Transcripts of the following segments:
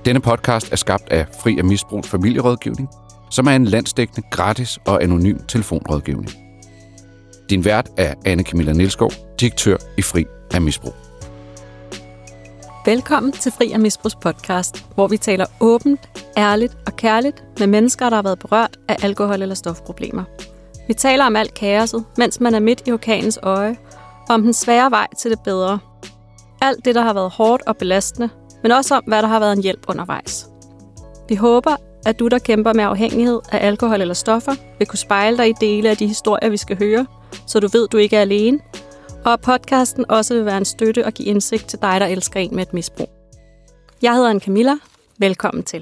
Denne podcast er skabt af Fri af Misbrugs familierådgivning, som er en landsdækkende, gratis og anonym telefonrådgivning. Din vært er Anne Camilla Nielsgaard, direktør i Fri af Misbrug. Velkommen til Fri af Misbrugs podcast, hvor vi taler åbent, ærligt og kærligt med mennesker, der har været berørt af alkohol- eller stofproblemer. Vi taler om alt kaoset, mens man er midt i orkanens øje, og om den svære vej til det bedre. Alt det, der har været hårdt og belastende, men også om, hvad der har været en hjælp undervejs. Vi håber, at du, der kæmper med afhængighed af alkohol eller stoffer, vil kunne spejle dig i dele af de historier, vi skal høre, så du ved, du ikke er alene, og at podcasten også vil være en støtte og give indsigt til dig, der elsker en med et misbrug. Jeg hedder Anne Camilla. Velkommen til.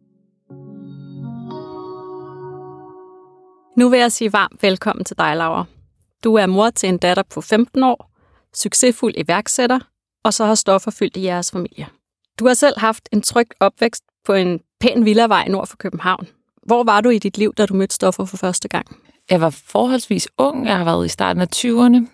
Nu vil jeg sige varmt velkommen til dig, Laura. Du er mor til en datter på 15 år, succesfuld iværksætter, og så har stoffer fyldt i jeres familie. Du har selv haft en tryg opvækst på en pæn villavej nord for København. Hvor var du i dit liv, da du mødte stoffer for første gang? Jeg var forholdsvis ung. Jeg har været i starten af 20'erne.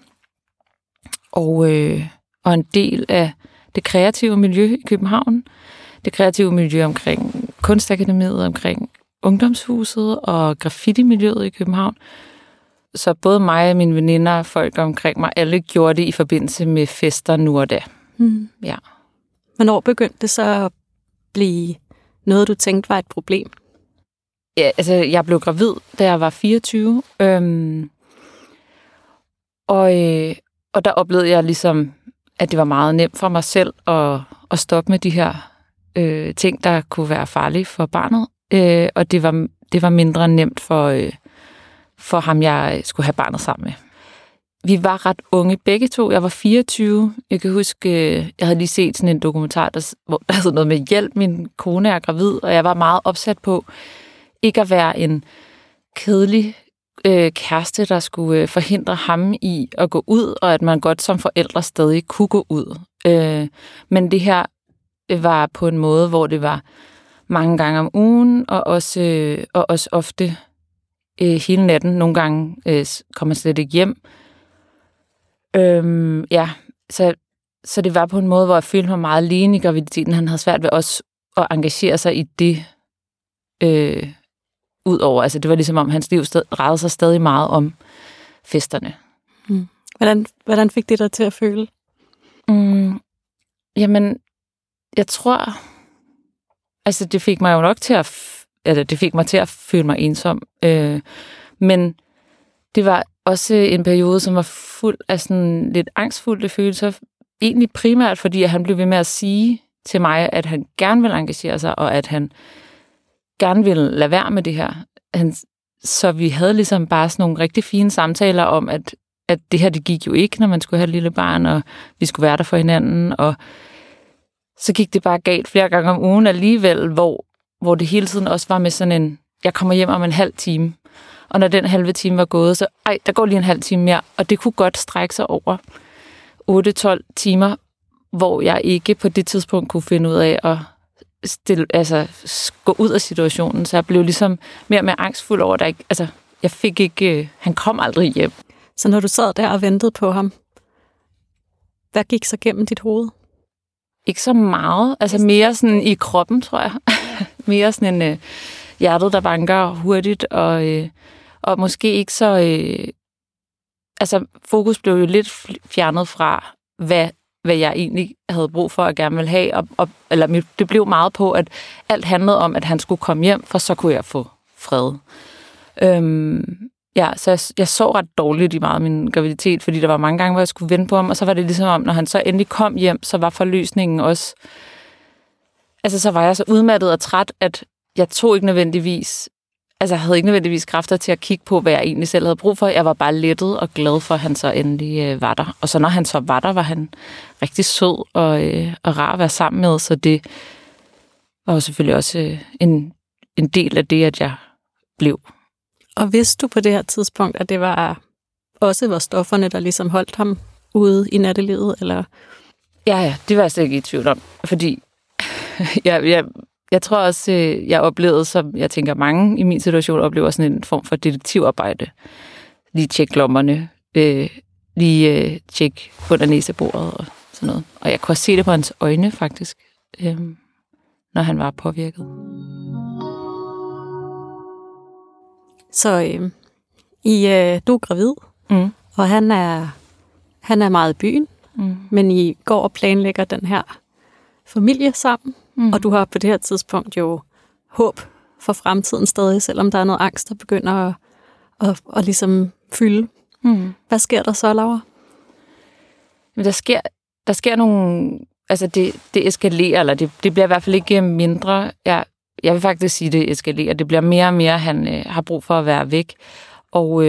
Og en del af det kreative miljø i København. Det kreative miljø omkring Kunstakademiet, omkring Ungdomshuset og graffiti-miljøet i København. Så både mig og mine veninder og folk omkring mig, alle gjorde det i forbindelse med fester nu og da. Ja. Hvornår begyndte det så at blive noget, du tænkte var et problem? Ja, altså, jeg blev gravid, da jeg var 24. Og der oplevede jeg ligesom, at det var meget nemt for mig selv at stoppe med de her ting, der kunne være farlige for barnet. Og det var mindre nemt for ham, jeg skulle have barnet sammen med. Vi var ret unge begge to. Jeg var 24. Jeg kan huske, jeg havde lige set sådan en dokumentar, hvor der havde noget med hjælp. Min kone er gravid, og jeg var meget opsat på ikke at være en kedelig kæreste, der skulle forhindre ham i at gå ud, og at man godt som forældre stadig kunne gå ud. Men det her var på en måde, hvor det var mange gange om ugen, og også ofte hele natten. Nogle gange kom man slet ikke hjem. Så det var på en måde, hvor jeg følte mig meget alene i graviditeten. Han havde svært ved også at engagere sig i det udover. Altså det var ligesom om hans liv drejede sig stadig meget om festerne. Hvordan fik det dig til at føle? Jamen, jeg tror, altså det fik mig jo nok til det fik mig til at føle mig ensom. Men det var også en periode, som var fuld af sådan lidt angstfulde følelser. Egentlig primært, fordi at han blev ved med at sige til mig, at han gerne ville engagere sig, og at han gerne ville lade være med det her. Så vi havde ligesom bare sådan nogle rigtig fine samtaler om, at det her, det gik jo ikke, når man skulle have et lille barn, og vi skulle være der for hinanden. Og så gik det bare galt flere gange om ugen alligevel, hvor det hele tiden også var med sådan en, jeg kommer hjem om en halv time. Og når den halve time var gået, så der går lige en halv time mere. Og det kunne godt strække sig over 8-12 timer, hvor jeg ikke på det tidspunkt kunne finde ud af at gå ud af situationen. Så jeg blev ligesom mere og mere angstfuld over, han kom aldrig hjem. Så når du sad der og ventede på ham, hvad gik så gennem dit hoved? Ikke så meget. Altså mere sådan i kroppen, tror jeg. Mere sådan en hjertet, der banker hurtigt, og måske ikke så... fokus blev jo lidt fjernet fra, hvad jeg egentlig havde brug for og gerne ville have. Eller det blev meget på, at alt handlede om, at han skulle komme hjem, for så kunne jeg få fred. Så jeg sov ret dårligt i meget af min graviditet, fordi der var mange gange, hvor jeg skulle vente på ham, og så var det ligesom om, når han så endelig kom hjem, så var forløsningen også... Altså, så var jeg så udmattet og træt, at jeg havde ikke nødvendigvis kræfter til at kigge på, hvad jeg egentlig selv havde brug for. Jeg var bare lettet og glad for, at han så endelig var der. Og så når han så var der, var han rigtig sød og rar at være sammen med, så det var jo selvfølgelig også en del af det, at jeg blev. Og vidste du på det her tidspunkt, at det var stofferne, der ligesom holdt ham ude i nattelivet, eller? Ja, det var jeg slet ikke i tvivl om, fordi jeg tror også, jeg oplevede, som jeg tænker mange i min situation, oplever sådan en form for detektivarbejde. Lige tjekke lommerne, lige tjekke under næsebordet og sådan noget. Og jeg kunne også se det på hans øjne, faktisk. når han var påvirket. Så du er gravid, og han er meget i byen, men I går og planlægger den her familie sammen, og du har på det her tidspunkt jo håb for fremtiden stadig, selvom der er noget angst, der begynder at ligesom fylde. Hvad sker der så, Laura? Men der sker nogle... Altså, det eskalerer, eller det bliver i hvert fald ikke mindre. Jeg vil faktisk sige, det eskalerer. Det bliver mere og mere, han har brug for at være væk. Og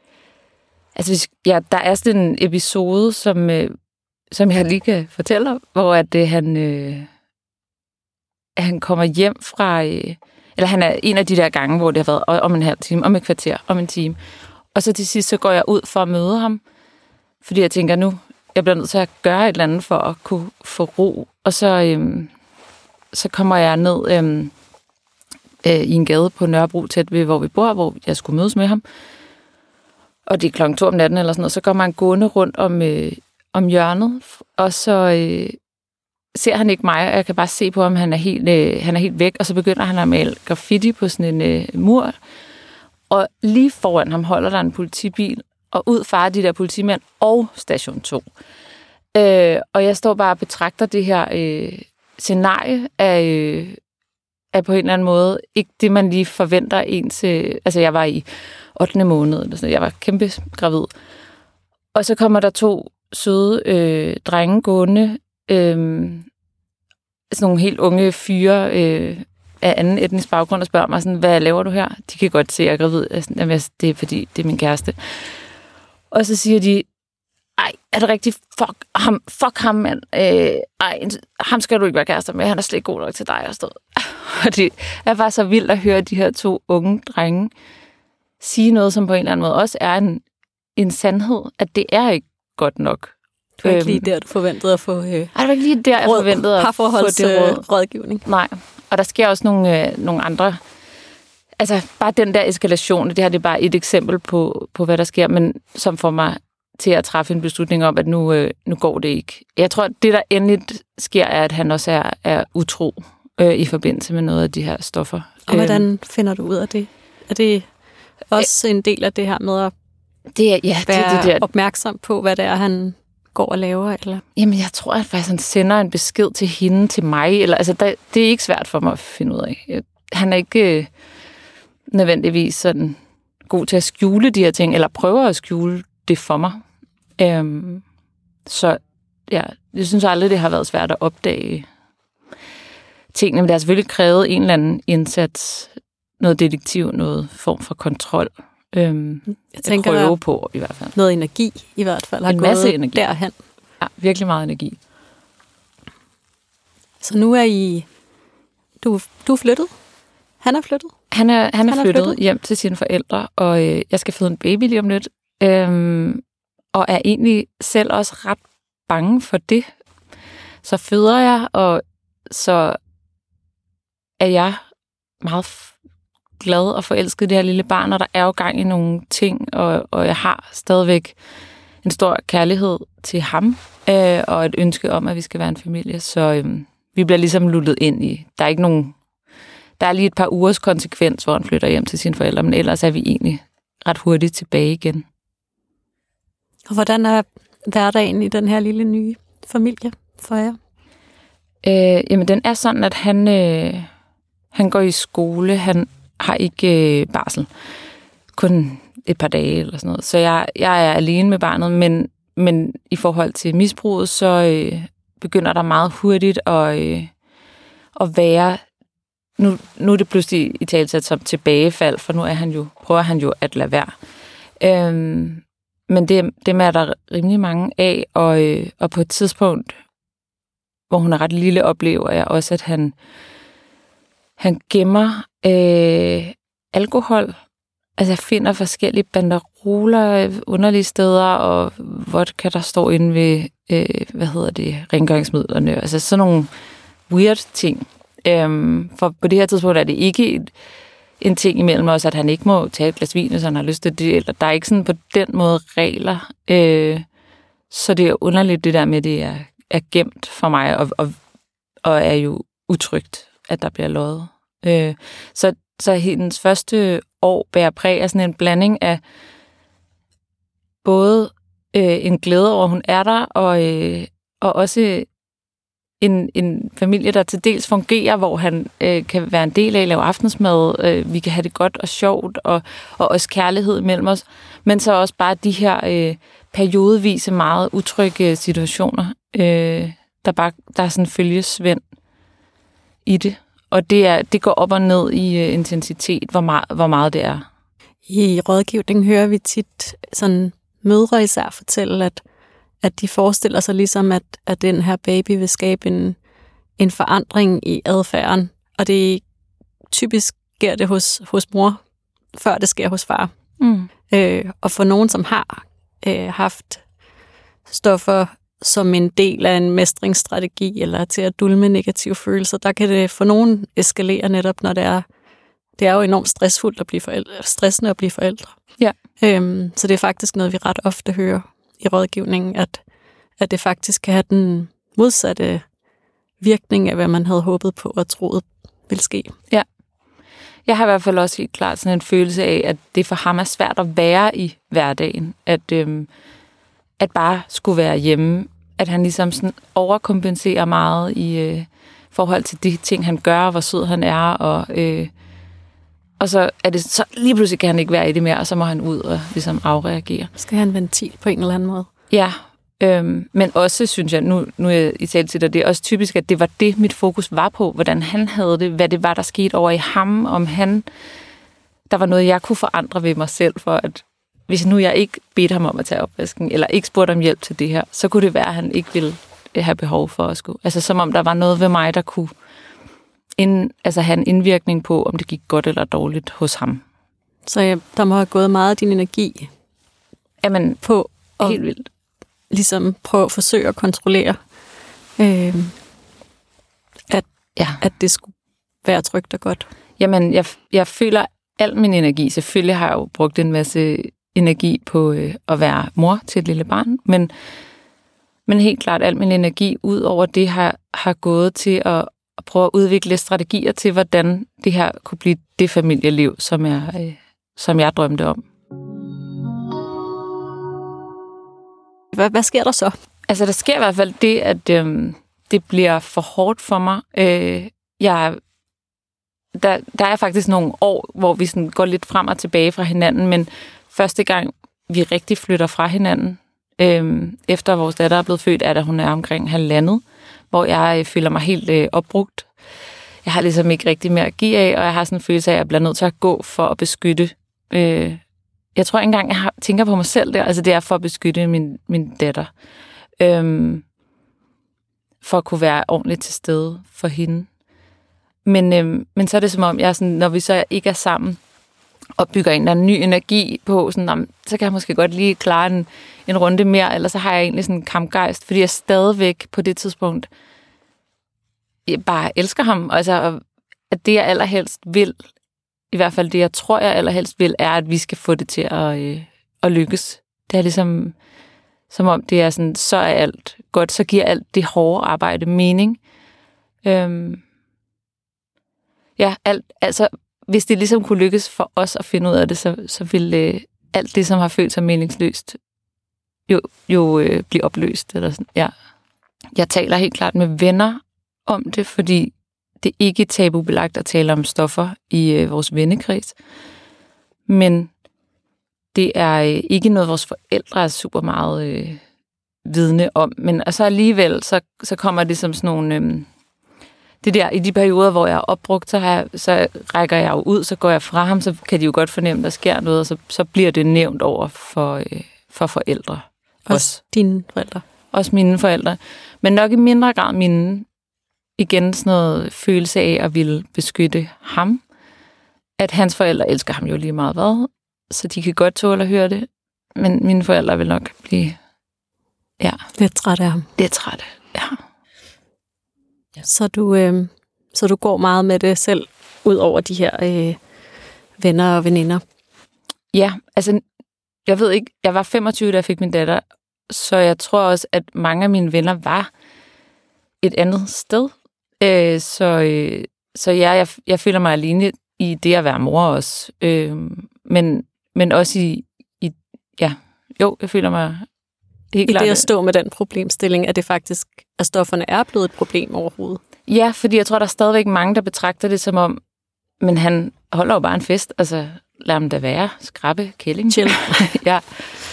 der er sådan en episode, som jeg lige kan fortælle om, hvor at han kommer hjem fra... eller han er en af de der gange, hvor det har været om en halv time, om et kvarter, om en time. Og så til sidst, så går jeg ud for at møde ham, fordi jeg tænker nu, jeg bliver nødt til at gøre et eller andet for at kunne få ro. Og så kommer jeg ned i en gade på Nørrebro, tæt ved, hvor vi bor, hvor jeg skulle mødes med ham. Og det er 2:00 om natten eller sådan noget. Så kommer han gående rundt om hjørnet, og så ser han ikke mig, og jeg kan bare se på ham, han er helt væk, og så begynder han at male graffiti på sådan en mur. Og lige foran ham holder der en politibil, og ud farer de der politimænd og station 2. Og jeg står bare og betragter det her scenarie af på en eller anden måde ikke det, man lige forventer ens... altså, jeg var i 8. måned, eller sådan, jeg var kæmpe gravid. Og så kommer der 2 søde drenge gående, sådan nogle helt unge fyre af anden etnisk baggrund, og spørger mig sådan, hvad laver du her? De kan godt se, at jeg er gravid. Jamen, det er fordi, det er min kæreste. Og så siger de, ej, er det rigtigt? Fuck ham, mand. Ham skal du ikke være kærester med. Han er slet ikke god nok til dig. Og det er bare så vildt at høre de her 2 unge drenge sige noget, som på en eller anden måde også er en sandhed, at det er ikke godt nok. Det var ikke lige der, du forventede at få det var ikke lige der, jeg forventede at få det rådgivning. Nej, og der sker også nogle andre... Altså, bare den der eskalation, det her det er bare et eksempel på, hvad der sker, men som får mig til at træffe en beslutning om, at nu går det ikke. Jeg tror, at det, der endeligt sker, er, at han også er utro i forbindelse med noget af de her stoffer. Og hvordan finder du ud af det? Er det også en del af det her med at være opmærksom på, hvad det er, han går og laver? Eller? Jamen, jeg tror, at faktisk han sender en besked til hende, til mig. Eller, altså, det er ikke svært for mig at finde ud af. Han er ikke nødvendigvis sådan god til at skjule de her ting, eller prøver at skjule det for mig. Så ja, jeg synes aldrig, det har været svært at opdage tingene, men det har selvfølgelig krævet en eller anden indsats, noget detektiv, noget form for kontrol. Jeg tænker, prøver på i hvert fald. Noget energi i hvert fald har en masse gået energi. Derhen. Ja, virkelig meget energi. Så nu er du er flyttet? Han er flyttet? Han er flyttet hjem til sine forældre, og jeg skal føde en baby lige om lidt. Og er egentlig selv også ret bange for det. Så føder jeg, og så er jeg meget glad og forelsket i det her lille barn, og der er jo gang i nogle ting, og jeg har stadigvæk en stor kærlighed til ham, og et ønske om, at vi skal være en familie. Så vi bliver ligesom luttet ind i. Der er lige et par ugers konsekvens, hvor han flytter hjem til sine forældre, men ellers er vi egentlig ret hurtigt tilbage igen. Og hvordan er hverdagen i den her lille nye familie for jer? Jamen, den er sådan, at han går i skole. Han har ikke barsel. Kun et par dage eller sådan noget. Så jeg er alene med barnet, men i forhold til misbruget, så begynder der meget hurtigt at være... Nu er det pludselig i talsat som tilbagefald, for nu prøver han jo at lade være. Men dem er der rimelig mange af, og på et tidspunkt, hvor hun er ret lille, oplever jeg også, at han gemmer alkohol. Altså jeg finder forskellige banderoler underlige steder, og vodka, der står inde ved, rengøringsmidlerne. Altså sådan nogle weird ting. For på det her tidspunkt er det ikke en ting imellem os, at han ikke må tage et glas vin, hvis han har lyst til det, eller der er ikke sådan på den måde regler. Så det er underligt det der med, at det er gemt for mig, og er jo utrygt. at der bliver løjet. Så hendes første år bærer præg af sådan en blanding af både en glæde over, at hun er der, og også en familie, der til dels fungerer, hvor han kan være en del af at lave aftensmad. Vi kan have det godt og sjovt, og også kærlighed mellem os. Men så også bare de her periodevise, meget utrygge situationer, der er sådan følgesvend i det. Og det går op og ned i intensitet, hvor meget det er. I rådgivning hører vi tit sådan mødre især fortælle, at de forestiller sig ligesom, at den her baby vil skabe en forandring i adfærden. Og det typisk sker det hos mor, før det sker hos far. Og for nogen, som har haft stoffer som en del af en mestringsstrategi, eller til at dulme negative følelser, der kan det for nogen eskalere netop, når det er jo enormt stressfuldt at blive stressende at blive forældre. Ja. Så det er faktisk noget, vi ret ofte hører i rådgivningen, at det faktisk kan have den modsatte virkning af, hvad man havde håbet på og troet ville ske. Ja. Jeg har i hvert fald også helt klart sådan en følelse af, at det for ham er svært at være i hverdagen. At bare skulle være hjemme. At han ligesom sådan overkompenserer meget i forhold til de ting, han gør, hvor sød han er. Og så er det så lige pludselig kan han ikke være i det mere, og så må han ud og ligesom afreagere. Skal han ventil på en eller anden måde? Ja, men også synes jeg, nu er jeg i tale til dig, det er også typisk, at det var det, mit fokus var på, hvordan han havde det, hvad det var, der skete over i ham, om der var noget, jeg kunne forandre ved mig selv, for at hvis nu jeg ikke bedte ham om at tage opvasken, eller ikke spurgte om hjælp til det her, så kunne det være, at han ikke ville have behov for at skulle. Altså som om der var noget ved mig, der kunne have en indvirkning på, om det gik godt eller dårligt hos ham. Så der må have gået meget af din energi på at helt vildt. Ligesom prøve at forsøge at kontrollere, at det skulle være trygt og godt. Jamen, jeg føler al min energi. Selvfølgelig har jeg jo brugt en masse energi på at være mor til et lille barn, men helt klart al min energi ud over det har gået til at prøve at udvikle strategier til, hvordan det her kunne blive det familieliv, som jeg drømte om. Hvad sker der så? Altså, der sker i hvert fald det, at det bliver for hårdt for mig. Der er faktisk nogle år, hvor vi sådan går lidt frem og tilbage fra hinanden, men første gang, vi rigtig flytter fra hinanden, efter vores datter er blevet født, da hun er omkring 1,5, hvor jeg føler mig helt opbrugt. Jeg har ligesom ikke rigtig mere at give af, og jeg har sådan en følelse af, at jeg bliver nødt til at gå for at beskytte. Jeg tror ikke engang, jeg tænker på mig selv der. Altså det er for at beskytte min datter. For at kunne være ordentligt til stede for hende. Men så er det som om, jeg sådan, når vi så ikke er sammen, og bygger en eller anden ny energi på, sådan, så kan jeg måske godt lige klare en runde mere, eller så har jeg egentlig sådan en kampgejst, fordi jeg stadigvæk på det tidspunkt jeg bare elsker ham. Altså, at det jeg allerhelst vil, i hvert fald det jeg tror jeg allerhelst vil, er at vi skal få det til at lykkes. Det er ligesom som om det er sådan, så er alt godt, så giver alt det hårde arbejde mening. Altså hvis det ligesom kunne lykkes for os at finde ud af det, så ville alt det, som har følt sig meningsløst, jo blive opløst. Eller sådan. Ja. Jeg taler helt klart med venner om det, fordi det er ikke tabubelagt at tale om stoffer i vores vennekreds. Men det er ikke noget, vores forældre er super meget vidne om. Men altså alligevel, så kommer det som sådan nogle... det der, i de perioder, hvor jeg er opbrugt, så rækker jeg jo ud, så går jeg fra ham, så kan de jo godt fornemme, der sker noget, og så bliver det nævnt over for forældre. Også dine forældre? Også mine forældre. Men nok i mindre grad mine. Igen sådan noget følelse af at ville beskytte ham. At hans forældre elsker ham jo lige meget hvad, så de kan godt tåle at høre det. Men mine forældre vil nok blive... Ja. Lidt træt af ham. Lidt træt, ja. Så du går meget med det selv, ud over de her venner og veninder? Ja, altså, jeg ved ikke, jeg var 25, da jeg fik min datter, så jeg tror også, at mange af mine venner var et andet sted. Så ja, jeg føler mig alene i det at være mor også. Men også jeg føler mig helt klart... I det at stå med den problemstilling, at det faktisk, at stofferne er blevet et problem overhovedet. Ja, fordi jeg tror, der er stadigvæk mange, der betragter det som om, men han holder jo bare en fest, altså lad ham da være, skrabe, kælling. Chill. Ja.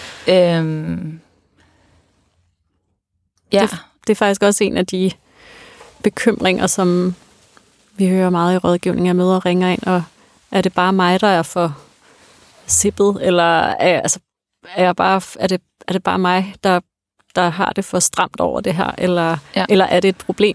Ja. Det er faktisk også en af de bekymringer, som vi hører meget i rådgivning, at mødre ringer ind, og er det bare mig, der er for sippet, eller er det bare mig, der har det for stramt over det her, eller er det et problem,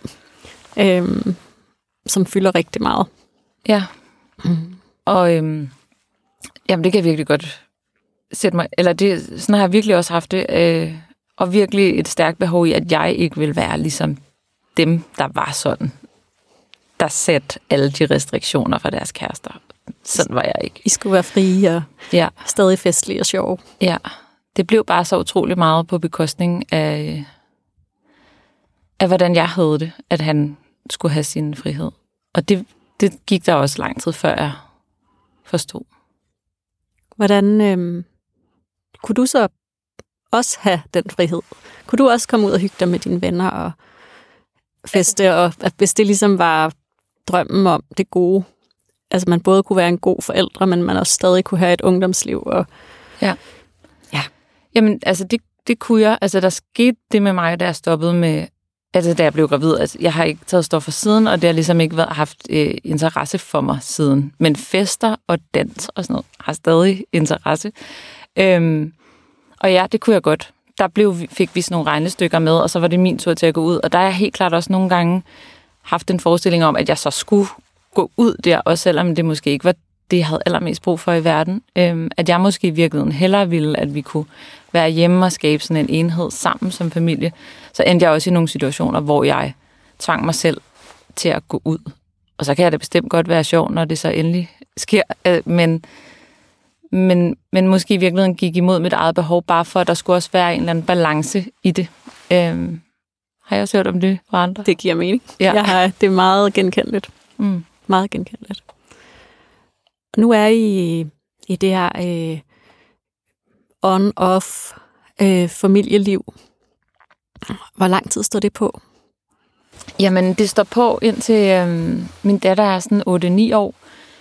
som fylder rigtig meget? Ja. Og jamen, det kan jeg virkelig godt sætte mig, eller sådan har jeg virkelig også haft det, og virkelig et stærkt behov i, at jeg ikke vil være ligesom dem, der var sådan, der satte alle de restriktioner for deres kærester. Sådan var jeg ikke. I skulle være frie og stadig festlige og sjove. Ja, det blev bare så utrolig meget på bekostning af hvordan jeg havde det, at han skulle have sin frihed. Og det gik der også lang tid, før jeg forstod. Hvordan kunne du så også have den frihed? Kunne du også komme ud og hygge dig med dine venner og feste, og hvis det ligesom var drømmen om det gode, altså man både kunne være en god forældre, men man også stadig kunne have et ungdomsliv? Og ja. Jamen, altså det kunne jeg. Altså der skete det med mig, da jeg stoppede med, altså da jeg blev gravid. Altså jeg har ikke taget stoffer siden, og det har ligesom ikke haft interesse for mig siden. Men fester og dans og sådan noget har stadig interesse. Og ja, det kunne jeg godt. Fik vi sådan nogle regnestykker med, og så var det min tur til at gå ud. Og der har jeg helt klart også nogle gange haft en forestilling om, at jeg så skulle gå ud der, også selvom det måske ikke var det, jeg havde allermest brug for i verden. At jeg måske i virkeligheden hellere ville, at vi kunne være hjemme og skabe sådan en enhed sammen som familie. Så endte jeg også i nogle situationer, hvor jeg tvang mig selv til at gå ud. Og så kan jeg da bestemt godt være sjov, når det så endelig sker. Men måske i virkeligheden gik imod mit eget behov, bare for, at der skulle også være en eller anden balance i det. Har jeg også hørt om det fra andre? Det giver mening. Ja. Det er meget genkendeligt. Meget genkendeligt. Nu er I det her on-off familieliv. Hvor lang tid står det på? Jamen, det står på indtil min datter er sådan 8-9 år,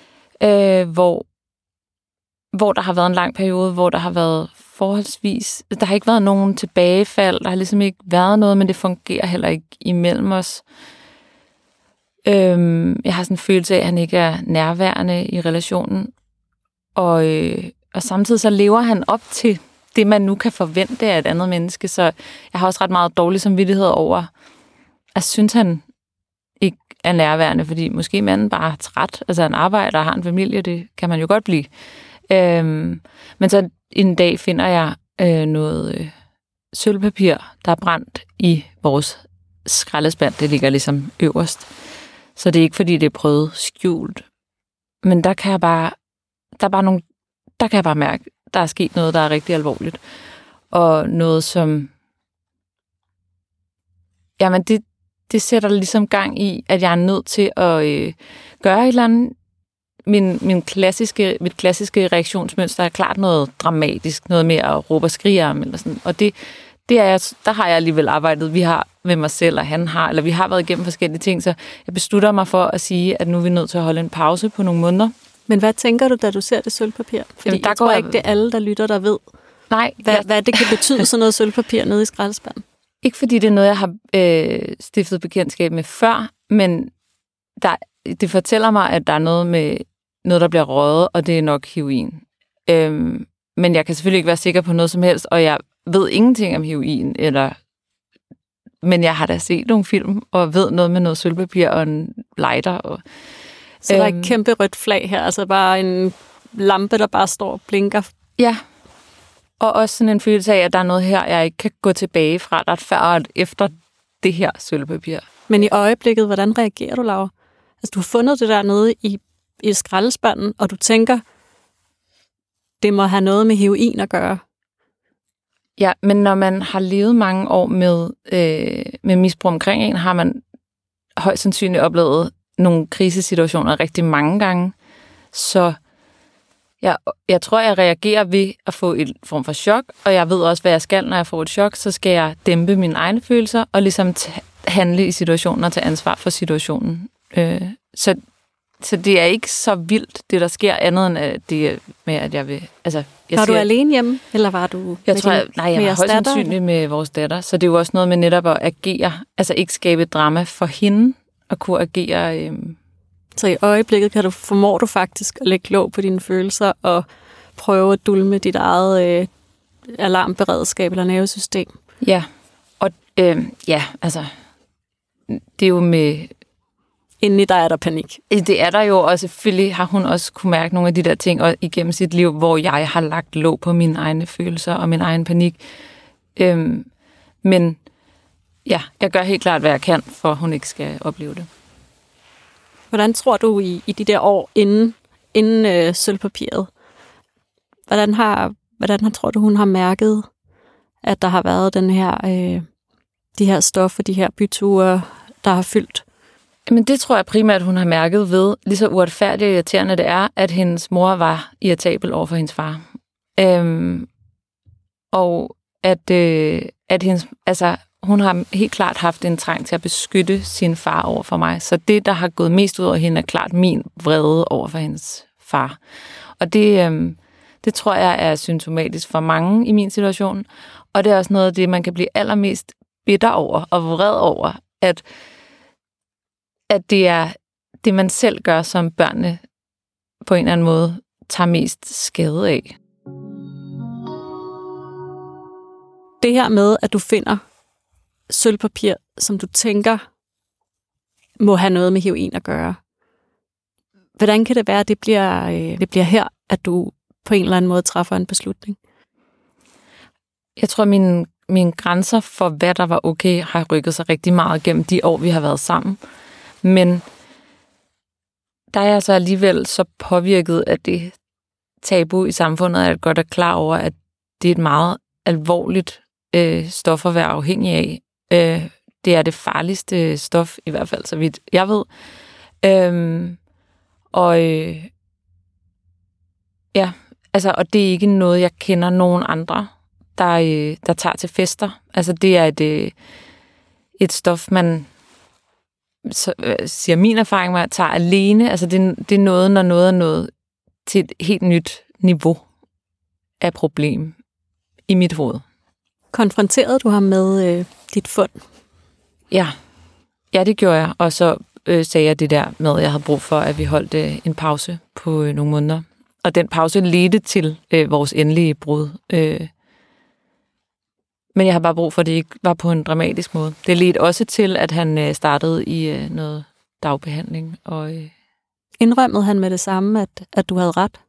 hvor der har været en lang periode, hvor der har været forholdsvis... Der har ikke været nogen tilbagefald, der har ligesom ikke været noget, men det fungerer heller ikke imellem os. Jeg har sådan en følelse af, at han ikke er nærværende i relationen. Og samtidig så lever han op til det, man nu kan forvente af et andet menneske. Så jeg har også ret meget dårlig samvittighed over, at synes han ikke er nærværende, fordi måske manden bare er træt. Altså han arbejder og har en familie, det kan man jo godt blive. Men så en dag finder jeg noget sølvpapir, der er brændt i vores skraldespand. Det ligger ligesom øverst. Så det er ikke, fordi det er prøvet skjult. Men der kan jeg bare mærke, der er sket noget, der er rigtig alvorligt. Og noget, som... Jamen, det sætter ligesom gang i, at jeg er nødt til at gøre et eller andet. Mit klassiske reaktionsmønster er klart noget dramatisk, noget med at råbe og skrige om, eller sådan. Og der har jeg alligevel arbejdet. Vi har med mig selv, og han har, eller vi har været igennem forskellige ting, så jeg beslutter mig for at sige, at nu er vi nødt til at holde en pause på nogle måneder. Men hvad tænker du, da du ser det sølvpapir? Fordi jeg tror ikke, det er alle, der lytter, der ved, hvad det kan betyde, sådan noget sølvpapir nede i skraldespanden. Ikke fordi det er noget, jeg har stiftet bekendtskab med før, men det fortæller mig, at der er noget, der bliver røget, og det er nok heroin. Men jeg kan selvfølgelig ikke være sikker på noget som helst, og jeg ved ingenting om heroin, men jeg har da set nogle film, og ved noget med noget sølvpapir og en lighter. Så der er et kæmpe rødt flag her, altså bare en lampe, der bare står og blinker. Ja, og også sådan en følelse af, at der er noget her, jeg ikke kan gå tilbage fra, der er færdigt efter det her sølvpapir. Men i øjeblikket, hvordan reagerer du, Laura? Altså, du har fundet det der nede i skraldespanden, og du tænker, det må have noget med heroin at gøre. Ja, men når man har levet mange år med misbrug omkring en, har man højst sandsynligt oplevet nogle krisesituationer rigtig mange gange. Så jeg tror, jeg reagerer ved at få en form for chok, og jeg ved også, hvad jeg skal, når jeg får et chok. Så skal jeg dæmpe mine egne følelser, og ligesom handle i situationen og tage ansvar for situationen. Så det er ikke så vildt, det der sker, andet end at det med, at jeg vil... Altså, var du alene hjemme, eller var du jeg var højst sandsynligt med vores datter, så det er jo også noget med netop at agere, altså ikke skabe drama for hende, at kunne agere... Så i øjeblikket formår du faktisk at lægge låg på dine følelser og prøve at dulme dit eget alarmberedskab eller nervesystem. Ja, og altså, det er jo med... Inden i dig er der panik. Det er der jo, og selvfølgelig har hun også kunne mærke nogle af de der ting og igennem sit liv, hvor jeg har lagt låg på mine egne følelser og min egen panik. Men ja, jeg gør helt klart, hvad jeg kan, for at hun ikke skal opleve det. Hvordan tror du i de der år inden sølvpapiret, hvordan tror du, hun har mærket, at der har været den her, de her stoffer, de her byture, der har fyldt? Men det tror jeg primært, hun har mærket ved, lige så uretfærdigt og irriterende det er, at hendes mor var irritabel over for hendes far. Og at hendes, altså, hun har helt klart haft en trang til at beskytte sin far over for mig. Så det, der har gået mest ud over hende, er klart min vrede over for hendes far. Og det tror jeg er symptomatisk for mange i min situation. Og det er også noget af det, man kan blive allermest bitter over og vred over, at det er det, man selv gør, som børnene på en eller anden måde tager mest skade af. Det her med, at du finder sølvpapir, som du tænker må have noget med heroin at gøre. Hvordan kan det være, at det bliver her, at du på en eller anden måde træffer en beslutning? Jeg tror, mine grænser for, hvad der var okay, har rykket sig rigtig meget gennem de år, vi har været sammen. Men der er jeg så alligevel så påvirket af det tabu i samfundet, at jeg godt er klar over, at det er et meget alvorligt stof at være afhængig af. Det er det farligste stof, i hvert fald så vidt jeg ved. Og det er ikke noget, jeg kender nogen andre, der tager til fester. Altså det er et stof, man, siger min erfaring, man tager alene. Altså det er noget, når noget er nået til et helt nyt niveau af problem i mit hoved. Konfronterede du ham med dit fund? Ja, det gjorde jeg. Og så sagde jeg det der med, at jeg havde brug for, at vi holdt en pause på nogle måneder. Og den pause ledte til vores endelige brud. Men jeg har bare brug for, at det ikke var på en dramatisk måde. Det ledte også til, at han startede i noget dagbehandling. Indrømmede han med det samme, at du havde ret?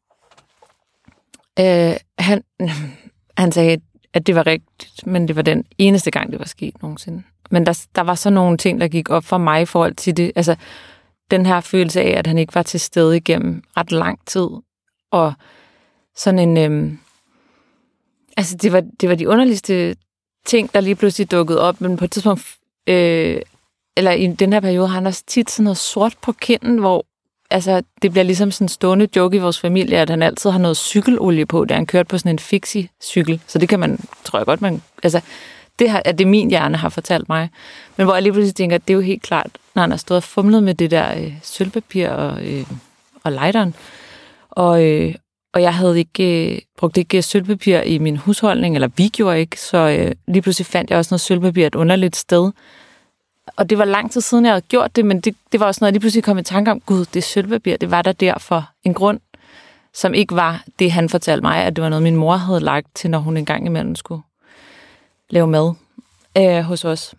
Han sagde, at det var rigtigt, men det var den eneste gang, det var sket nogensinde. Men der var så nogle ting, der gik op for mig i forhold til det. Altså, den her følelse af, at han ikke var til stede igennem ret lang tid. Og sådan en... det var de underligste ting, der lige pludselig dukkede op. Men på et tidspunkt... eller i den her periode har han også tit sådan noget sort på kinden, hvor det bliver ligesom sådan en stående joke i vores familie, at han altid har noget cykelolie på, da han kørte på sådan en fixie-cykel. Så det kan man, tror jeg godt, det er det min hjerne har fortalt mig. Men hvor jeg lige pludselig tænker, at det er jo helt klart, når han har stået og fumlet med det der sølvpapir og lighteren. Og jeg havde brugt ikke sølvpapir i min husholdning, eller vi gjorde ikke, så lige pludselig fandt jeg også noget sølvpapir et underligt sted. Og det var lang tid siden, jeg havde gjort det, men det var også noget, jeg lige pludselig kom i tanke om, gud, det er sølvpapir, det var der for en grund, som ikke var det, han fortalte mig, at det var noget, min mor havde lagt til, når hun en gang imellem skulle lave mad hos os.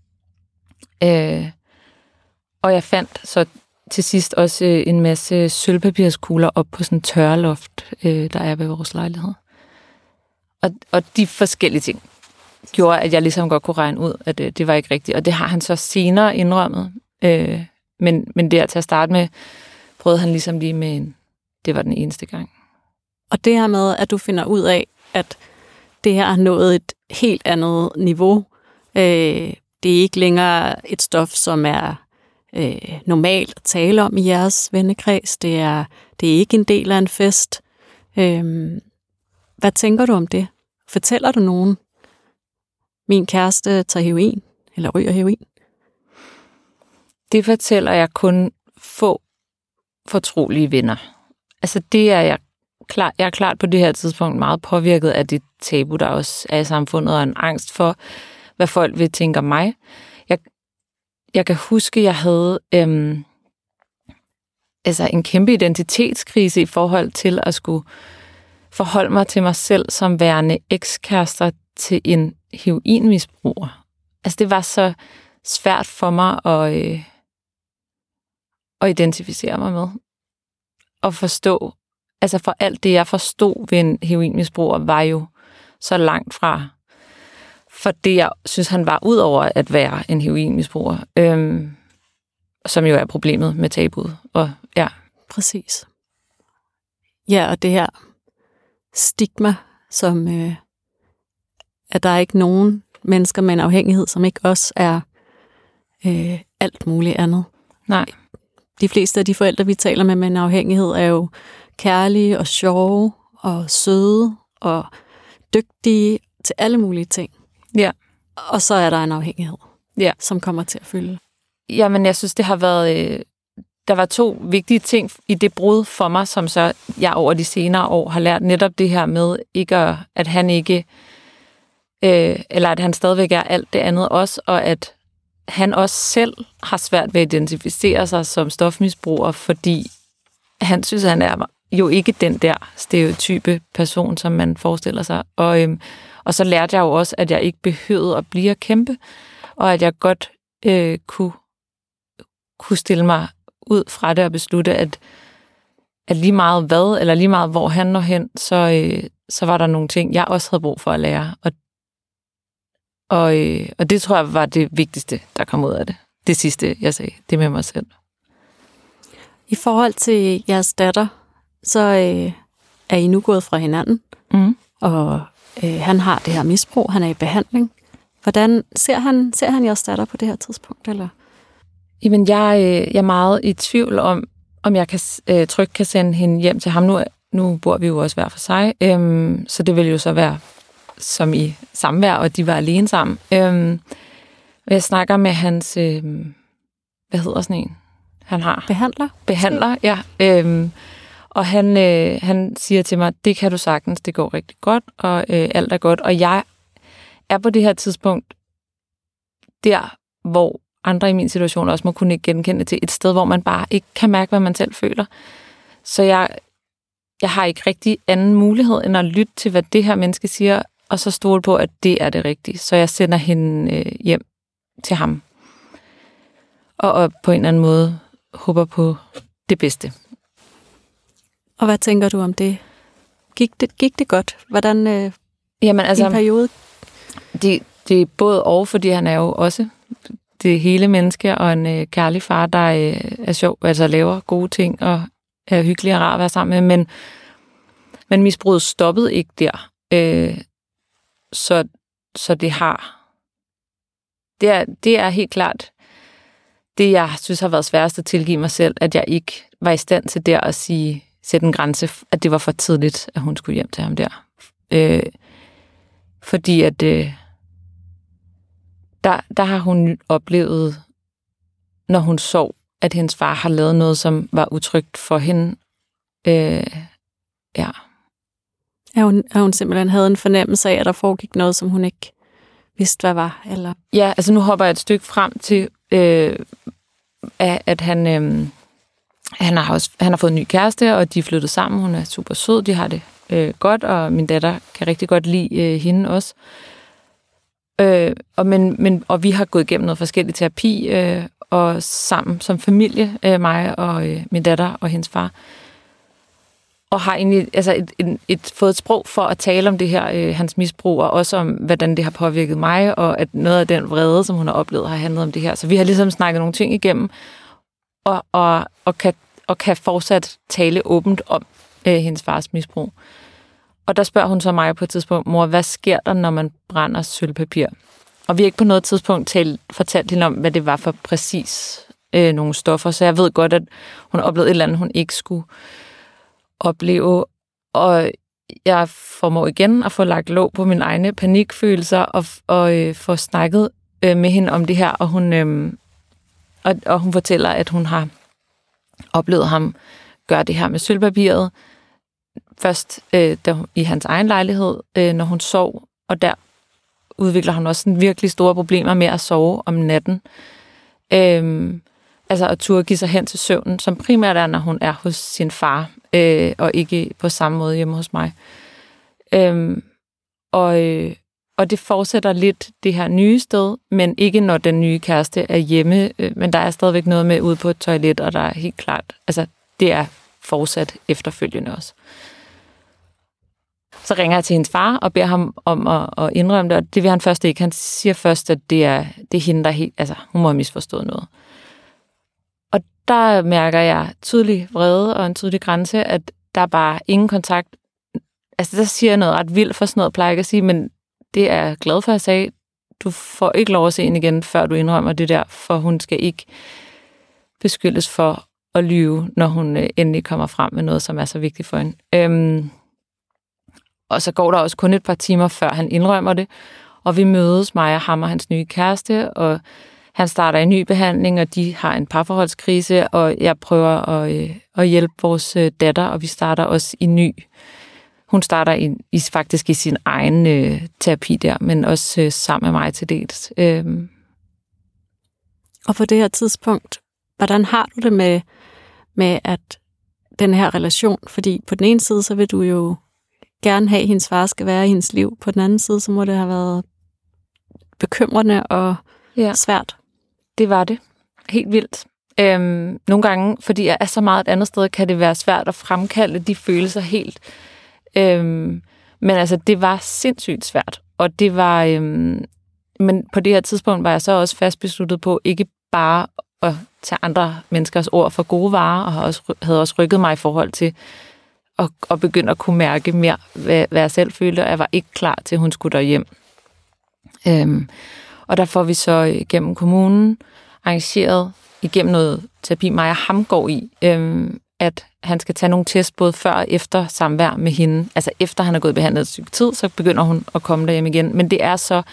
Og jeg fandt så til sidst også en masse sølvpapirskugler op på sådan en tørreloft, der er ved vores lejlighed. Og de forskellige ting gjorde, at jeg ligesom godt kunne regne ud, at det var ikke rigtigt. Og det har han så senere indrømmet. Men der til at starte med, prøvede han ligesom lige med det var den eneste gang. Og det her med, at du finder ud af, at det her har nået et helt andet niveau. Det er ikke længere et stof, som er normalt at tale om i jeres vennekreds. Det er ikke en del af en fest. Hvad tænker du om det? Fortæller du nogen? Min kæreste tager heroin, eller ryger heroin? Det fortæller jeg kun få fortrolige venner. Altså det er jeg er klart på det her tidspunkt meget påvirket af det tabu, der også er i samfundet, og en angst for, hvad folk vil tænke om mig. Jeg kan huske, jeg havde en kæmpe identitetskrise i forhold til at skulle forholde mig til mig selv som værende ekskærester til en heroinmisbruger. Altså det var så svært for mig at identificere mig med. Og forstå, altså for alt det, jeg forstod ved en heroinmisbruger, var jo så langt fra for det, jeg synes, han var ud over at være en heroinmisbruger, som jo er problemet med tabuet. Og ja. Præcis. Ja, og det her stigma, som at der er ikke nogen mennesker med en afhængighed, som ikke også er alt muligt andet. Nej. De fleste af de forældre, vi taler med en afhængighed, er jo kærlige og sjove og søde og dygtige til alle mulige ting. Ja. Og så er der en afhængighed, ja, som kommer til at fylde. Jamen, jeg synes, det har været... Der var 2 vigtige ting i det brud for mig, som så jeg over de senere år har lært netop det her med, ikke at han ikke... eller at han stadigvæk er alt det andet også, og at han også selv har svært ved at identificere sig som stofmisbruger, fordi han synes, at han er jo ikke den der stereotype person, som man forestiller sig. Og så lærte jeg jo også, at jeg ikke behøvede at blive kæmpe, og at jeg godt kunne stille mig ud fra det og beslutte, at lige meget hvad, eller lige meget hvor han når hen, så var der nogle ting, jeg også havde brug for at lære. Og det tror jeg var det vigtigste, der kom ud af det. Det sidste, jeg sagde, det med mig selv. I forhold til jeres datter, så er I nu gået fra hinanden, og han har det her misbrug, han er i behandling. Hvordan ser han jeres datter på det her tidspunkt, eller? Jamen, jeg er meget i tvivl om jeg kan trygt kan sende hende hjem til ham. Nu bor vi jo også hver for sig, så det vil jo så være som i samvær, og de var alene sammen. Jeg snakker med hans, hvad hedder sådan en, han har? Behandler, ja. Og han siger til mig, det kan du sagtens, det går rigtig godt, og alt er godt. Og jeg er på det her tidspunkt der, hvor andre i min situation også må kunne genkende til et sted, hvor man bare ikke kan mærke, hvad man selv føler. Så jeg har ikke rigtig anden mulighed, end at lytte til, hvad det her menneske siger, og så stole på, at det er det rigtige. Så jeg sender hende hjem til ham. Og på en eller anden måde håber på det bedste. Og hvad tænker du om det? Gik det godt? Hvordan jamen, altså, en periode? Det er både og, fordi han er jo også det hele menneske og en kærlig far, der er sjov, altså laver gode ting og er hyggelig og rar at være sammen med. Men misbruget stoppede ikke der. Så det er helt klart det, jeg synes har været sværest at tilgive mig selv, at jeg ikke var i stand til der at sætte en grænse, at det var for tidligt, at hun skulle hjem til ham der. Fordi at der har hun oplevet, når hun sov, at hendes far har lavet noget, som var utrygt for hende. Ja. At hun simpelthen havde en fornemmelse af, at der foregik noget, som hun ikke vidste, hvad var? Eller? Ja, altså nu hopper jeg et stykke frem til, at han har fået en ny kæreste, og de er flyttet sammen. Hun er super sød, de har det godt, og min datter kan rigtig godt lide hende også. Og vi har gået igennem noget forskellig terapi, og sammen som familie, mig og min datter og hendes far. Og har egentlig altså fået et sprog for at tale om det her, hans misbrug, og også om, hvordan det har påvirket mig, og at noget af den vrede, som hun har oplevet, har handlet om det her. Så vi har ligesom snakket nogle ting igennem, og kan fortsat tale åbent om hendes fars misbrug. Og der spørger hun så mig på et tidspunkt, mor, hvad sker der, når man brænder sølvpapir? Og vi har ikke på noget tidspunkt fortalt hende om, hvad det var for præcis nogle stoffer, så jeg ved godt, at hun oplevede et eller andet, hun ikke skulle opleve. Og jeg formår igen at få lagt låg på mine egne panikfølelser og få snakket med hende om det her, og hun fortæller, at hun har oplevet ham gøre det her med sølvpapiret. Først i hans egen lejlighed, når hun sov, og der udvikler hun også sådan virkelig store problemer med at sove om natten. Altså at turde give sig hen til søvnen, som primært er, når hun er hos sin far, og ikke på samme måde hjemme hos mig. Og det fortsætter lidt det her nye sted, men ikke når den nye kæreste er hjemme. Men der er stadigvæk noget med ude på et toilet, og der er helt klart, altså det er fortsat efterfølgende også. Så ringer jeg til hendes far og beder ham om at indrømme det, og det vil han først ikke. Han siger først, at det er hende, der helt, altså hun må have misforstået noget. Og der mærker jeg tydelig vrede og en tydelig grænse, at der er bare ingen kontakt. Altså der siger jeg noget ret vildt, for sådan noget plejer jeg ikke at sige, men det er jeg glad for, at jeg sagde. Du får ikke lov at se hende igen, før du indrømmer det der, for hun skal ikke beskyldes for at lyve, når hun endelig kommer frem med noget, som er så vigtigt for hende. Og så går der også kun et par timer, før han indrømmer det, og vi mødes, mig og ham og hans nye kæreste, og han starter en ny behandling, og de har en parforholdskrise, og jeg prøver at hjælpe vores datter, og vi starter også i ny. Hun starter faktisk i sin egen terapi der, men også sammen med mig til dels. Og på det her tidspunkt, hvordan har du det med at den her relation? Fordi på den ene side, så vil du jo gerne have, at hendes far skal være i hendes liv. På den anden side, så må det have været bekymrende og svært. Det var det. Helt vildt. Nogle gange, fordi jeg er så meget et andet sted, kan det være svært at fremkalde de følelser helt. Men altså, det var sindssygt svært. Og det var... men på det her tidspunkt var jeg så også fast besluttet på ikke bare at tage andre menneskers ord for gode varer, og havde også rykket mig i forhold til at begynde at kunne mærke mere, hvad jeg selv følte, og jeg var ikke klar til, at hun skulle derhjem. Og der får vi så gennem kommunen arrangeret igennem noget terapi, mig og ham går i, at han skal tage nogle tests både før og efter samvær med hende. Altså efter han er gået behandlet et stykke tid, så begynder hun at komme derhjem igen. Men det er så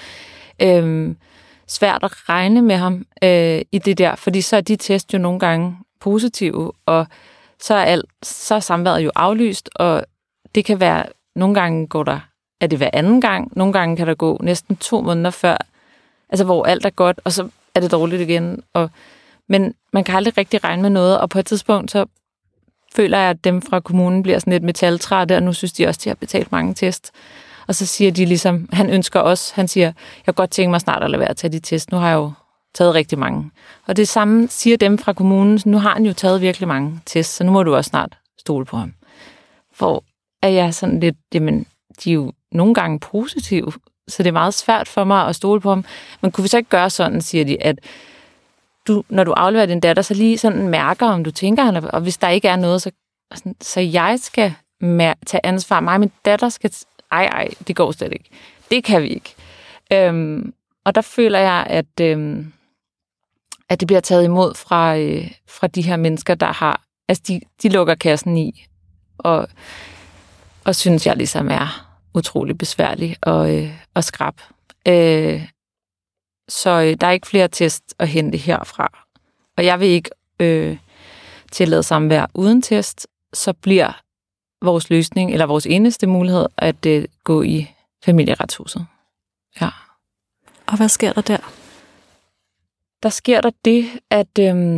svært at regne med ham i det der, fordi så er de tests jo nogle gange positive, og så er samværet jo aflyst, og det kan være, nogle gange er det hver anden gang, nogle gange kan der gå næsten 2 måneder før, altså hvor alt er godt, og så er det dårligt igen. Men man kan aldrig rigtig regne med noget, og på et tidspunkt, så føler jeg, at dem fra kommunen bliver sådan lidt metaltrætte, og nu synes de også, at de har betalt mange test. Og så siger de ligesom, han ønsker også, han siger, jeg kan godt tænke mig snart at lade være at tage de test, nu har jeg jo taget rigtig mange. Og det samme siger dem fra kommunen, nu har han jo taget virkelig mange tests, så nu må du også snart stole på ham. Hvor er jeg sådan lidt, jamen, de er jo nogle gange positive, så det er meget svært for mig at stole på ham. Men kunne vi så ikke gøre sådan, siger de, at når du afleverer din datter, så lige sådan mærker, om du tænker, og hvis der ikke er noget, så jeg skal tage ansvar. Mig og min datter skal... Ej, det går slet ikke. Det kan vi ikke. Og der føler jeg, at det bliver taget imod fra de her mennesker, der har... Altså, de lukker kassen i, og synes, jeg ligesom er utrolig besværlig og skrab. Så der er ikke flere test at hente herfra. Og jeg vil ikke tillade samvær uden test, så bliver vores løsning, eller vores eneste mulighed, at gå i familieretshuset. Ja. Og hvad sker der der? Der sker der det, at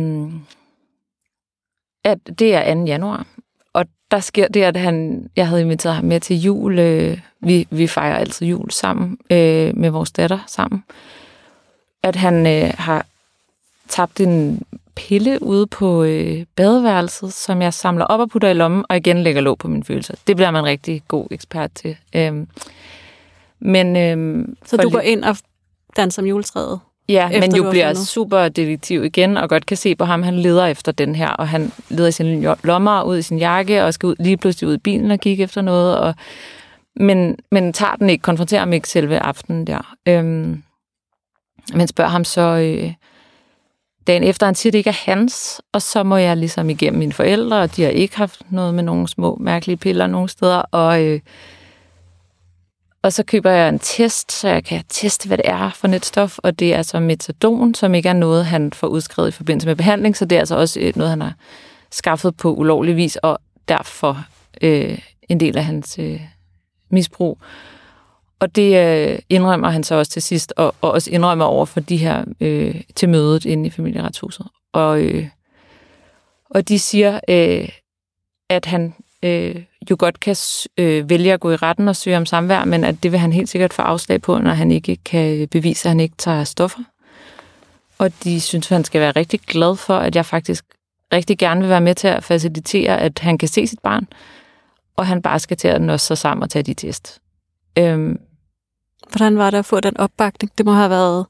det er 2. januar. Og der sker det, at jeg havde inviteret ham med til jul. Vi fejrer altid jul sammen med vores datter sammen. At han har tabt en pille ude på badeværelset, som jeg samler op og putter i lommen, og igen lægger låg på mine følelser. Det bliver man en rigtig god ekspert til. Så du går ind og danser om juletræet? Ja, men jo bliver super detektiv igen, og godt kan se på ham, han leder efter den her, og han leder i sine lommer ud i sin jakke, og skal lige pludselig ud i bilen og kigge efter noget, men tager den ikke, konfronterer ham ikke selve aftenen der. Men spørger ham så, dagen efter, han siger, det ikke er hans, og så må jeg ligesom igennem mine forældre, og de har ikke haft noget med nogle små mærkelige piller nogle steder, og så køber jeg en test, så jeg kan teste, hvad det er for et stof, og det er altså metadon, som ikke er noget, han får udskrevet i forbindelse med behandling, så det er altså også noget, han har skaffet på ulovlig vis, og derfor en del af hans misbrug. Og det indrømmer han så også til sidst, og også indrømmer over for de her til mødet inde i Familieretshuset. Og de siger, at han jo godt kan vælge at gå i retten og søge om samvær, men at det vil han helt sikkert få afslag på, når han ikke kan bevise, at han ikke tager stoffer. Og de synes, at han skal være rigtig glad for, at jeg faktisk rigtig gerne vil være med til at facilitere, at han kan se sit barn, og han bare skal til at nå sig sammen og tage de test. Hvordan var det at få den opbakning? Det må have været,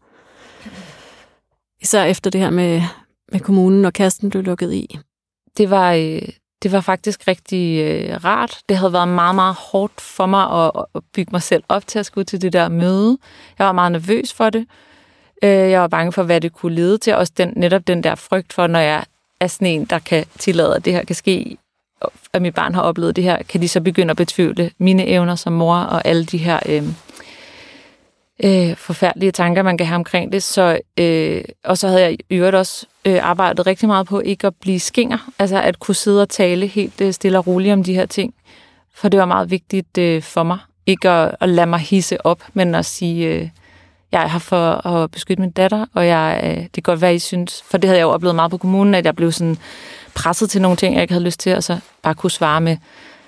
især efter det her med kommunen og kasten blev lukket i. Det var faktisk rigtig rart. Det havde været meget, meget hårdt for mig at bygge mig selv op til at skulle til det der møde. Jeg var meget nervøs for det. Jeg var bange for, hvad det kunne lede til. Også netop den der frygt for, når jeg er sådan en, der kan tillade, at det her kan ske, at mit barn har oplevet det her, kan de så begynde at betvivle mine evner som mor og alle de her forfærdelige tanker, man kan have omkring det. Og så havde jeg i øvrigt også arbejdet rigtig meget på ikke at blive skinger, altså at kunne sidde og tale helt stille og roligt om de her ting. For det var meget vigtigt for mig, ikke at lade mig hisse op, men at sige, jeg er her for at beskytte min datter, og det kan godt være, I synes, for det havde jeg jo oplevet meget på kommunen, at jeg blev sådan presset til nogle ting, jeg ikke havde lyst til, og så bare kunne svare med,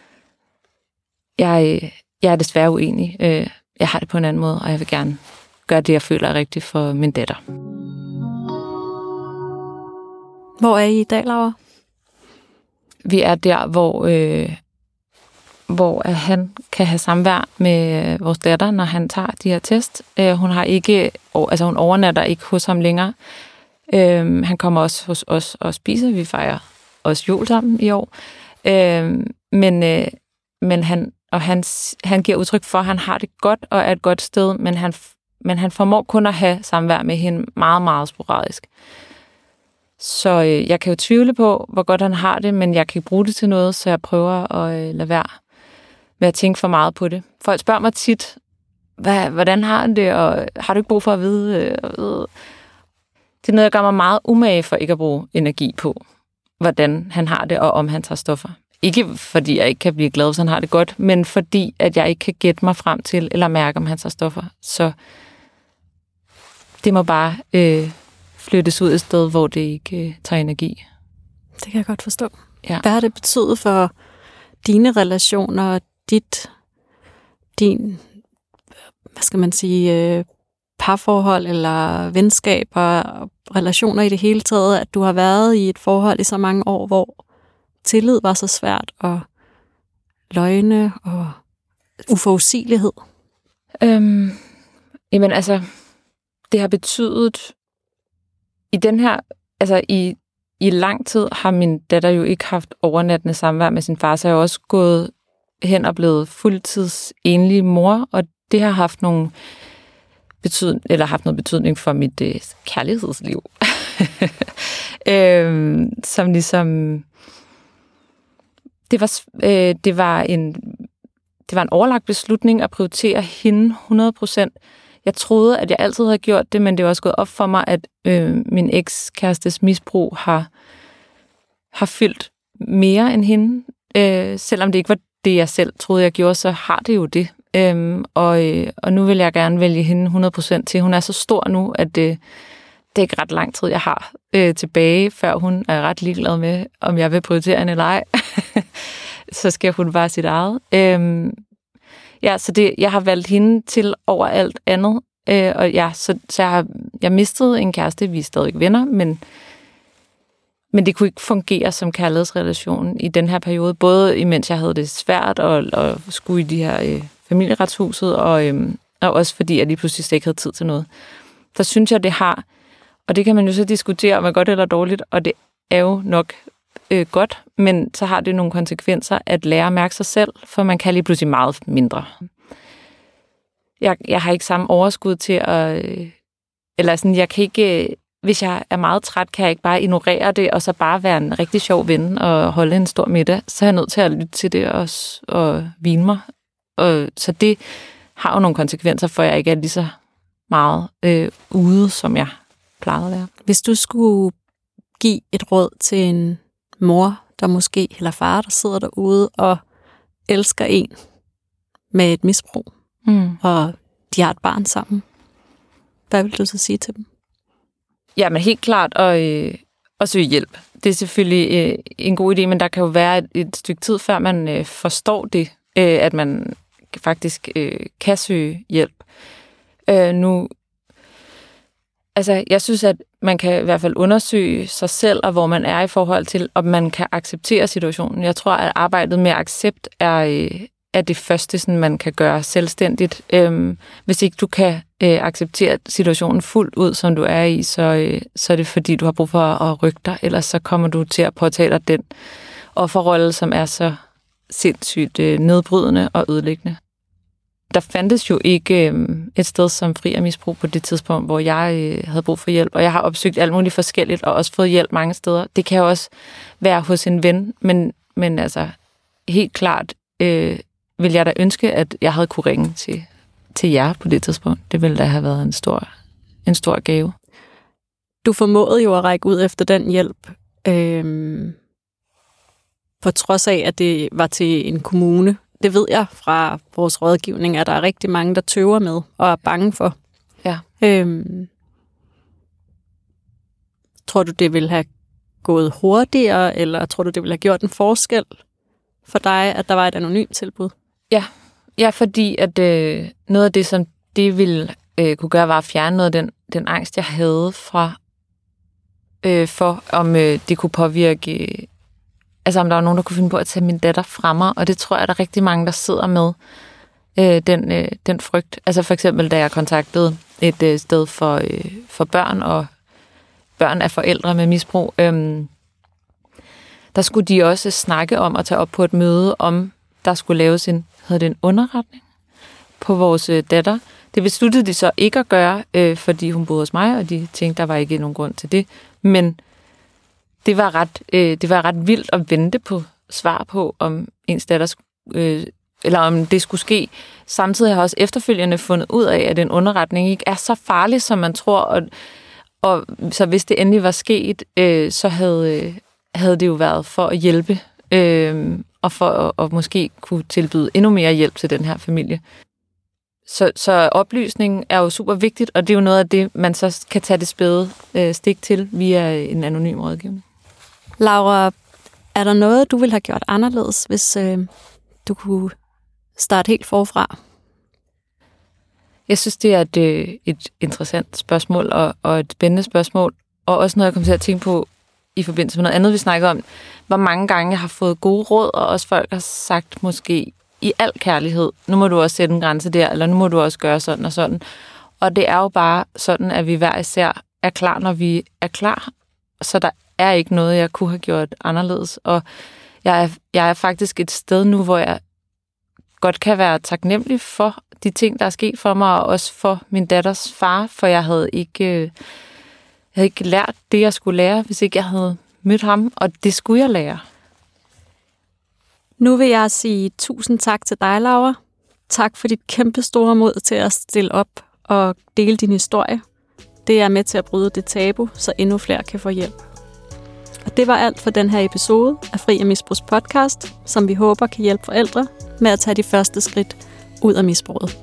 jeg er desværre uenig. Jeg har det på en anden måde, og jeg vil gerne gøre det, jeg føler er rigtigt for min datter. Hvor er I i dag, Laura? Vi er der, hvor han kan have samvær med vores datter, når han tager de her test. Hun overnatter ikke hos ham længere. Han kommer også hos os og spiser. Vi fejrer også jul sammen i år. Men han giver udtryk for, at han har det godt og er et godt sted, men han formår kun at have samvær med hende meget, meget sporadisk. Så jeg kan jo tvivle på, hvor godt han har det, men jeg kan ikke bruge det til noget, så jeg prøver at lade være med at tænke for meget på det. Folk spørger mig tit, hvordan har han det, og har du ikke brug for at vide? Det er noget, jeg gør mig meget umage for ikke at bruge energi på, hvordan han har det, og om han tager stoffer. Ikke fordi jeg ikke kan blive glad, hvis han har det godt, men fordi at jeg ikke kan gætte mig frem til, eller mærke, om han tager stoffer. Så det må bare flyttes ud et sted, hvor det ikke tager energi. Det kan jeg godt forstå. Ja. Hvad har det betydet for dine relationer, din, hvad skal man sige, parforhold eller venskaber, relationer i det hele taget, at du har været i et forhold i så mange år, hvor tillid var så svært, og løgne og uforudsigelighed? Jamen altså, det har betydet, i den her, altså i lang tid har min datter jo ikke haft overnattende samvær med sin far, så jeg har også gået hen og blevet fuldtids enlig mor, og det har haft noget betydning for mit kærlighedsliv. Som ligesom det var en overlagt beslutning at prioritere hende 100%. Jeg troede, at jeg altid havde gjort det, men det var også gået op for mig, at min ekskærestes misbrug har fyldt mere end hende. Selvom det ikke var det, jeg selv troede, jeg gjorde, så har det jo det. Og nu vil jeg gerne vælge hende 100% til. Hun er så stor nu, at det er ikke ret lang tid, jeg har tilbage, før hun er ret ligeglad med, om jeg vil prioritere hende eller ej. Så skal hun bare sit eget. Så jeg har valgt hende til over alt andet. Så jeg mistede en kæreste, vi er stadig venner, men det kunne ikke fungere som kærlighedsrelation i den her periode, både imens jeg havde det svært og skulle i de her Familieretshuset, og også fordi jeg lige pludselig ikke havde tid til noget. Der synes jeg, det har, og det kan man jo så diskutere, om det er godt eller dårligt, og det er jo nok godt, men så har det nogle konsekvenser at lære at mærke sig selv, for man kan lige pludselig meget mindre. Jeg har ikke samme overskud til at... Eller sådan, jeg kan ikke hvis jeg er meget træt, kan jeg ikke bare ignorere det, og så bare være en rigtig sjov ven og holde en stor middag. Så er jeg nødt til at lytte til det og hvile mig. Så det har jo nogle konsekvenser, for jeg ikke er lige så meget ude, som jeg plejede at være. Hvis du skulle give et råd til en mor, der måske, eller far, der sidder derude og elsker en med et misbrug, og de har et barn sammen, hvad vil du så sige til dem? Jamen helt klart at søge hjælp. Det er selvfølgelig en god idé, men der kan jo være et stykke tid, før man forstår det, at man faktisk kan søge hjælp. Jeg synes, at man kan i hvert fald undersøge sig selv, og hvor man er i forhold til, om man kan acceptere situationen. Jeg tror, at arbejdet med accept er det første, sådan, man kan gøre selvstændigt. Hvis ikke du kan acceptere situationen fuldt ud, som du er i, så er det fordi, du har brug for at rykke dig, ellers så kommer du til at påtage dig den offerrolle, som er så sindssygt nedbrydende og ødelæggende. Der fandtes jo ikke et sted som Fri af Misbrug på det tidspunkt, hvor jeg havde brug for hjælp, og jeg har opsøgt alt muligt forskelligt, og også fået hjælp mange steder. Det kan jo også være hos en ven, men altså helt klart vil jeg da ønske, at jeg havde kunne ringe til jer på det tidspunkt. Det ville da have været en stor gave. Du formåede jo at række ud efter den hjælp, på trods af, at det var til en kommune. Det ved jeg fra vores rådgivning, at der er rigtig mange, der tøver med og er bange for. Ja. Tror du, det ville have gået hurtigere, eller tror du, det ville have gjort en forskel for dig, at der var et anonymt tilbud? Ja, fordi at noget af det, som det ville kunne gøre, var at fjerne noget af den angst, jeg havde for om det kunne påvirke. Altså om der var nogen, der kunne finde på at tage min datter fra mig, og det tror jeg, der er rigtig mange, der sidder med den frygt. Altså for eksempel, da jeg kontaktede et sted for børn og børn af forældre med misbrug, der skulle de også snakke om at tage op på et møde, om der skulle laves en underretning på vores datter. Det besluttede de så ikke at gøre, fordi hun boede hos mig, og de tænkte, der var ikke nogen grund til det. Men det var ret vildt at vente på svar på, om ens datter eller om det skulle ske. Samtidig har jeg også efterfølgende fundet ud af, at en underretning ikke er så farlig, som man tror. Og så hvis det endelig var sket, så havde det jo været for at hjælpe, og for at måske kunne tilbyde endnu mere hjælp til den her familie. Så oplysningen er jo super vigtigt, og det er jo noget af det, man så kan tage det spæde stik til via en anonym rådgivning. Laura, er der noget, du ville have gjort anderledes, hvis du kunne starte helt forfra? Jeg synes, det er et interessant spørgsmål og et spændende spørgsmål, og også noget, jeg kommer til at tænke på i forbindelse med noget andet, vi snakker om. Hvor mange gange jeg har fået gode råd, og også folk har sagt måske i al kærlighed, nu må du også sætte en grænse der, eller nu må du også gøre sådan og sådan. Og det er jo bare sådan, at vi hver især er klar, når vi er klar. Så der er ikke noget, jeg kunne have gjort anderledes. Og jeg er faktisk et sted nu, hvor jeg godt kan være taknemmelig for de ting, der er sket for mig, og også for min datters far, for jeg havde ikke lært det, jeg skulle lære, hvis ikke jeg havde mødt ham, og det skulle jeg lære. Nu vil jeg sige tusind tak til dig, Laura. Tak for dit kæmpe store mod til at stille op og dele din historie. Det er med til at bryde det tabu, så endnu flere kan få hjælp. Og det var alt for den her episode af Fri af Misbrugs podcast, som vi håber kan hjælpe forældre med at tage de første skridt ud af misbruget.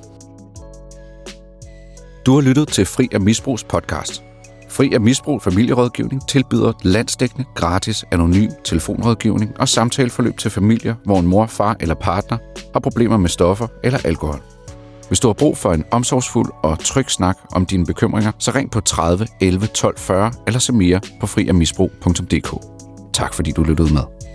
Du har lyttet til Fri af Misbrugs podcast. Fri af Misbrug familierådgivning tilbyder landsdækkende, gratis, anonym telefonrådgivning og samtaleforløb til familier, hvor en mor, far eller partner har problemer med stoffer eller alkohol. Hvis du har brug for en omsorgsfuld og tryg snak om dine bekymringer, så ring på 30 11 12 40 eller se mere på friafmisbrug.dk. Tak fordi du lyttede med.